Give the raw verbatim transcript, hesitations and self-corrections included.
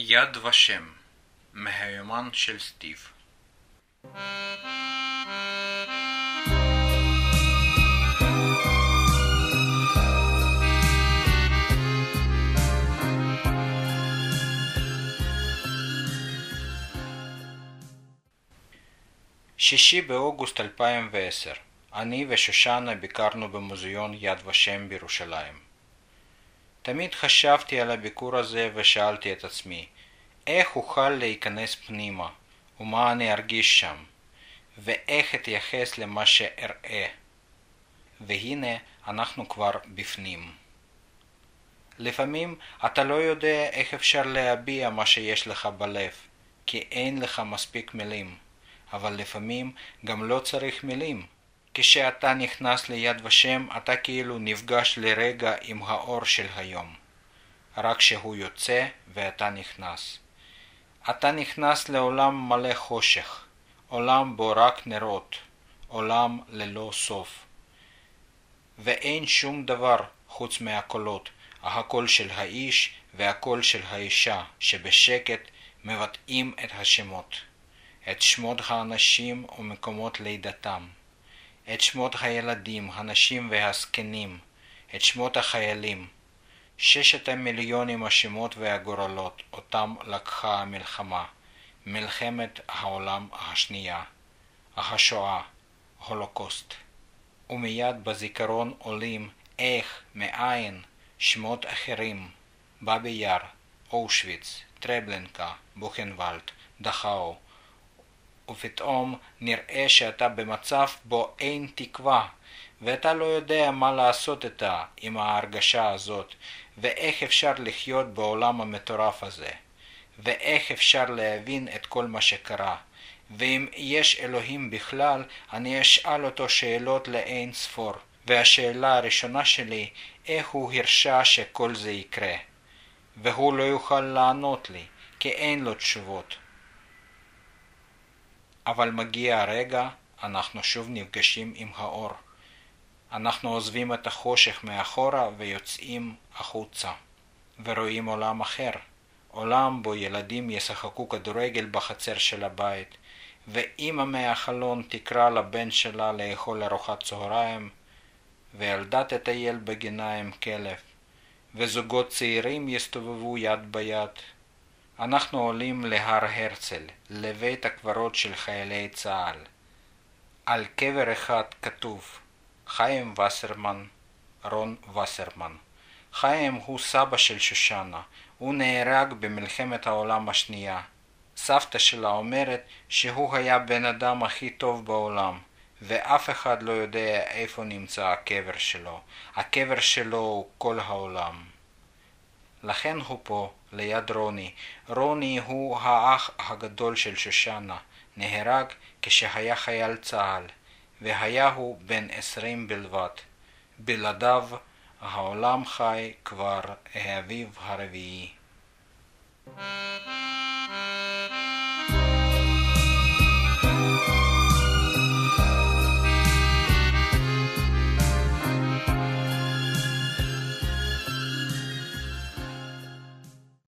יד ושם, מהיומן של סטיב. שישי באוגוסט אלפיים ועשר. אני ושושנה ביקרנו במוזיאון יד ושם בירושלים. תמיד חשבתי על הביקור הזה ושאלתי את עצמי, איך אוכל להיכנס פנימה, ומה אני ארגיש שם, ואיך אתייחס למה שאראה. והנה אנחנו כבר בפנים. לפעמים אתה לא יודע איך אפשר להביע מה שיש לך בלב, כי אין לך מספיק מילים, אבל לפעמים גם לא צריך מילים. כשאתה נכנס ליד ושם, אתה כאילו נפגש לרגע עם האור של היום. רק שהוא יוצא ואתה נכנס. אתה נכנס לעולם מלא חושך, עולם בו רק נרות, עולם ללא סוף. ואין שום דבר חוץ מהקולות, הקול של האיש והקול של האישה, שבשקט מבטאים את השמות, את שמות האנשים ומקומות לידתם. את שמות הילדים, הנשים והזקנים, את שמות החיילים, ששת המיליונים השמות והגורלות, אותם לקחה המלחמה, מלחמת העולם השנייה, השואה, הולוקוסט. ומיד בזיכרון עולים איך, מאין, שמות אחרים, באבי יאר, אושוויץ, טרבלנקה, בוכנוולד, דכאו, ופתאום נראה שאתה במצב בו אין תקווה, ואתה לא יודע מה לעשות איתה עם ההרגשה הזאת, ואיך אפשר לחיות בעולם המטורף הזה, ואיך אפשר להבין את כל מה שקרה. ואם יש אלוהים בכלל, אני אשאל אותו שאלות לאין ספור, והשאלה הראשונה שלי, איך הוא הרשה שכל זה יקרה, והוא לא יוכל לענות לי, כי אין לו תשובות. אבל מגיע הרגע, אנחנו שוב נפגשים עם האור. אנחנו עוזבים את החושך מאחורה ויוצאים החוצה, ורואים עולם אחר. עולם בו ילדים ישחקו כדורגל בחצר של הבית, ואמא מהחלון תקרא לבן שלה לאכול ארוחת צהריים, וילדה תטייל בגינה עם כלב, וזוגות צעירים יסתובבו יד ביד. אנחנו עולים להר הרצל, לבית הקברות של חיילי צה"ל. על קבר אחד כתוב, חיים וסרמן, רון וסרמן. חיים הוא סבא של שושנה, הוא נהרג במלחמת העולם השנייה. סבתא שלה אומרת שהוא היה בן אדם הכי טוב בעולם, ואף אחד לא יודע איפה נמצא הקבר שלו. הקבר שלו הוא כל העולם. לכן הוא פה, ליד רוני. רוני הוא האח הגדול של שושנה, נהרג כשהיה חייל צה"ל, והיה הוא בן עשרים בלבד. בלעדיו העולם חי כבר האביב הרביעי.